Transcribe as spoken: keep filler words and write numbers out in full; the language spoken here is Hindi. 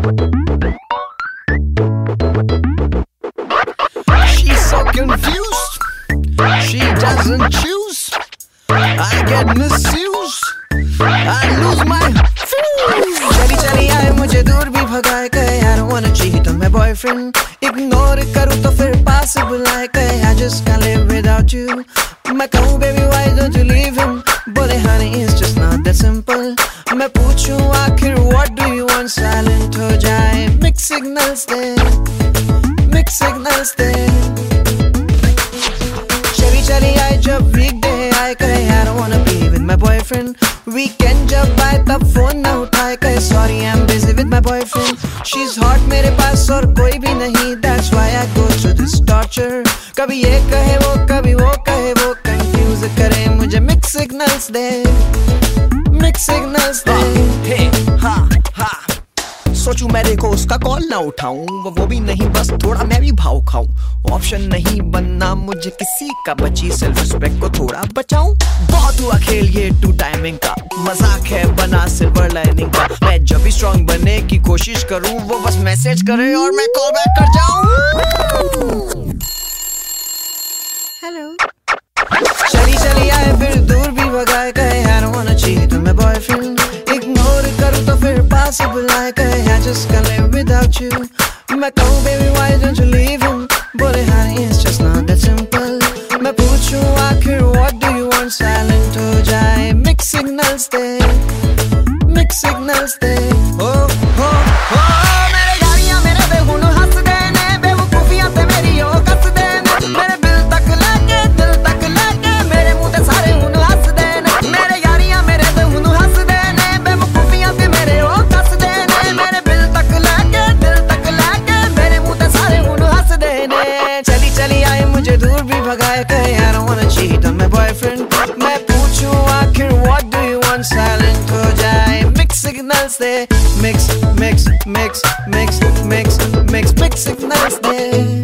She's so confused, she doesn't choose. I get misused, I lose my fuse. चली चली आए मुझे दूर भी भगाए गए. I don't wanna cheat on my boyfriend. Ignore करूँ तो फिर पास बुलाए गए. I just can't live without you. मैं कहूँ baby why don't you leave him. बोले honey it's just not that simple. मैं पूछूं आखिर what do you want. Silent हो जाए mixed signals दे, mixed signals दे. चली चली आए जब weekday आए गए. I don't wanna be with my boyfriend. Weekend जब आए तब फोन न उठाए गए. Sorry I'm busy with my boyfriend. She's hot मेरे पास और कोई भी नहीं. That's why I go through this torture. कभी ये कहे वो कभी वो कहे वो. Confuse करे मुझे mixed signals दे, mixed signals दे. Hey, ha, ha. सोचूं मैं देखो उसका कॉल ना उठाऊं. वो, वो भी नहीं बस थोड़ा मैं भी भाव खाऊं. ऑप्शन नहीं बनना मुझे किसी का. बची सेल्फ रिस्पेक्ट को थोड़ा बचाऊं. बहुत हुआ खेल ये टू टाइमिंग का. मजाक है बना सिल्वर लाइनिंग का. मैं जब भी स्ट्रांग बनने की कोशिश करूं वो बस मैसेज करे और मैं कॉल बैक कर जाऊं. हेलो. चली चली आए फिर दूर भी भगाए गए. I don't wanna cheat on my boyfriend. Ignore करूँ तो फिर पास बुलाए गए. I just can't live without you. मैं कहूँ baby why don't you leave him. बोले honey it's just not that simple. मैं पूछूं आखिर what do you want. Silent हो जाए mixed signals दे, mixed signals दे. Oh oh oh मेरे यारियां मेरे बेहुन हंस देने. बेवकूफियां ते मेरी ओ कस देने. मेरे दिल तक लाके दिल तक लाके मेरे मुंह ते सारे हुन हंस देने. मेरे यारियां मेरे बेहुन हंस देने. बेवकूफियां ते मेरे ओ कस देने. मेरे दिल तक लाके दिल तक लाके मेरे मुंह ते सारे हुन हंस देने. चली चली आए मुझे दूर भी भगाए गए. I don't wanna cheat on my boyfriend. मैं पूछूं आखिर what do you want. Silent हो जाए mixed signals दे, mix mix mix mix mix mix mix signals दे.